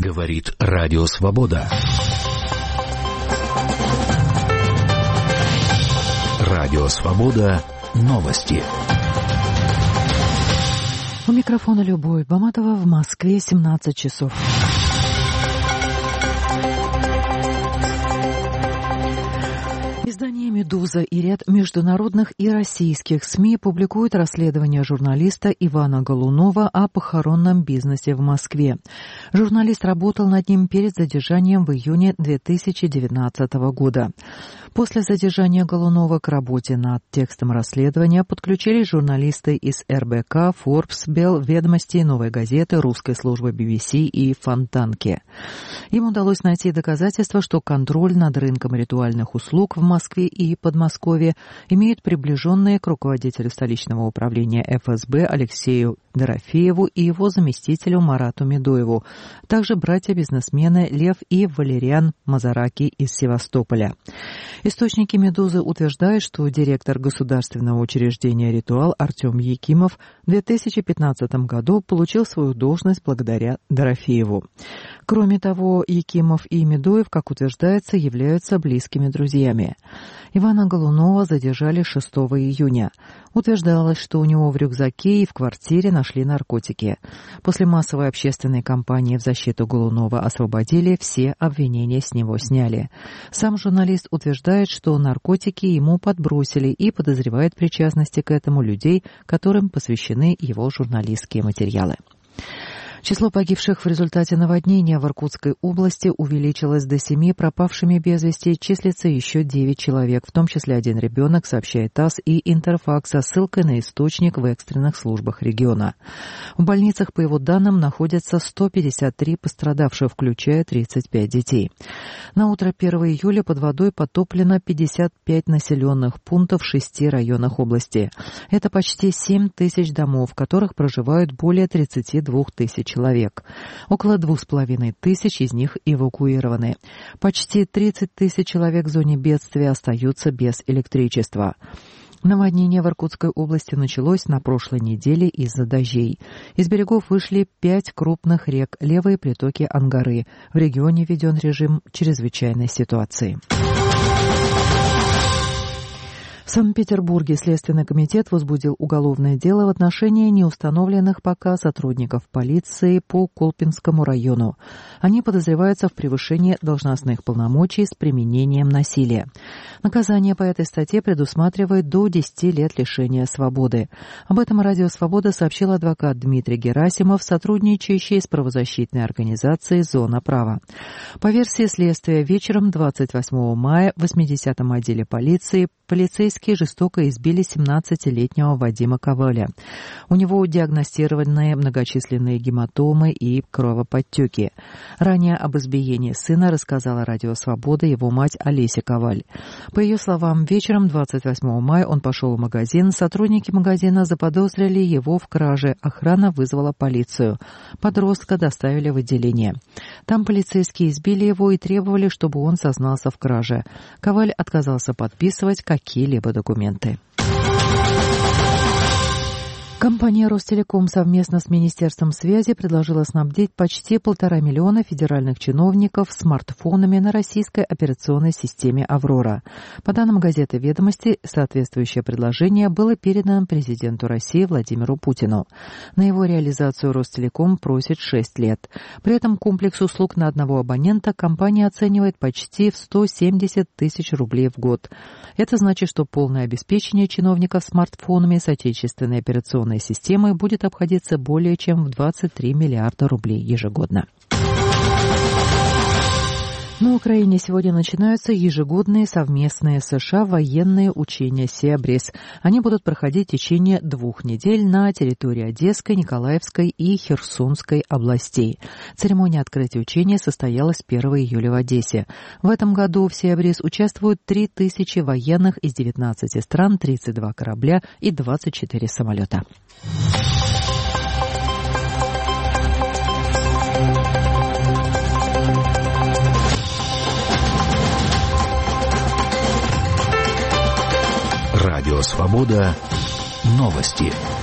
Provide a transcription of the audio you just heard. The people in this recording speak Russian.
Говорит Радио Свобода. Радио Свобода. Новости. У микрофона Любовь Баматова, в Москве 17 часов. Издание «Медуза» и ряд международных и российских СМИ публикуют расследование журналиста Ивана Голунова о похоронном бизнесе в Москве. Журналист работал над ним перед задержанием в июне 2019 года. После задержания Голунова к работе над текстом расследования подключились журналисты из РБК, Forbes, Ведомостей, Новой газеты, Русской службы BBC и Фонтанки. Им удалось найти доказательства, что контроль над рынком ритуальных услуг в Москве и Подмосковье имеют приближенные к руководителю столичного управления ФСБ Алексею Дорофееву и его заместителю Марату Медоеву, также братья-бизнесмены Лев и Валериан Мазараки из Севастополя. Источники «Медузы» утверждают, что директор государственного учреждения «Ритуал» Артем Якимов в 2015 году получил свою должность благодаря Дорофееву. Кроме того, Якимов и Медоев, как утверждается, являются близкими друзьями. Ивана Голунова задержали 6 июня. Утверждалось, что у него в рюкзаке и в квартире нашли наркотики. После массовой общественной кампании в защиту Голунова освободили, все обвинения с него сняли. Сам журналист утверждает, что наркотики ему подбросили и подозревает в причастности к этому людей, которым посвящены его журналистские материалы. Число погибших в результате наводнения в Иркутской области увеличилось до 7, пропавшими без вести числится еще 9 человек, в том числе 1 ребенок, сообщает ТАСС и Интерфакс со ссылкой на источник в экстренных службах региона. В больницах, по его данным, находятся 153 пострадавших, включая 35 детей. На утро 1 июля под водой потоплено 55 населенных пунктов в 6 районах области. Это почти 7 тысяч домов, в которых проживают более 32 тысяч человек. Около 2500 из них эвакуированы. Почти 30 тысяч человек в зоне бедствия остаются без электричества. Наводнение в Иркутской области началось на прошлой неделе из-за дождей. Из берегов вышли 5 крупных рек, левые притоки Ангары. В регионе введен режим чрезвычайной ситуации. В Санкт-Петербурге Следственный комитет возбудил уголовное дело в отношении неустановленных пока сотрудников полиции по Колпинскому району. Они подозреваются в превышении должностных полномочий с применением насилия. Наказание по этой статье предусматривает до 10 лет лишения свободы. Об этом Радио Свобода сообщил адвокат Дмитрий Герасимов, сотрудничающий с правозащитной организацией «Зона права». По версии следствия, вечером 28 мая в 80-м отделе полиции полицейские жестоко избили 17-летнего Вадима Коваля. У него диагностированы многочисленные гематомы и кровоподтеки. Ранее об избиении сына рассказала Радио Свобода его мать Олеся Коваль. По ее словам, вечером 28 мая он пошел в магазин. Сотрудники магазина заподозрили его в краже. Охрана вызвала полицию. Подростка доставили в отделение. Там полицейские избили его и требовали, чтобы он сознался в краже. Коваль отказался подписывать какие-либо документы. Компания «Ростелеком» совместно с Министерством связи предложила снабдить почти 1,5 миллиона федеральных чиновников смартфонами на российской операционной системе «Аврора». По данным газеты «Ведомости», соответствующее предложение было передано президенту России Владимиру Путину. На его реализацию «Ростелеком» просит 6 лет. При этом комплекс услуг на одного абонента компания оценивает почти в 170 тысяч рублей в год. Это значит, что полное обеспечение чиновников смартфонами с отечественной операционной системой будет обходиться более чем в 23 миллиарда рублей ежегодно. На Украине сегодня начинаются ежегодные совместные США военные учения «Сеабрис». Они будут проходить в течение 2 недель на территории Одесской, Николаевской и Херсонской областей. Церемония открытия учения состоялась 1 июля в Одессе. В этом году в «Сеабрис» участвуют 3000 военных из 19 стран, 32 корабля и 24 самолета. Радио Свобода. Новости.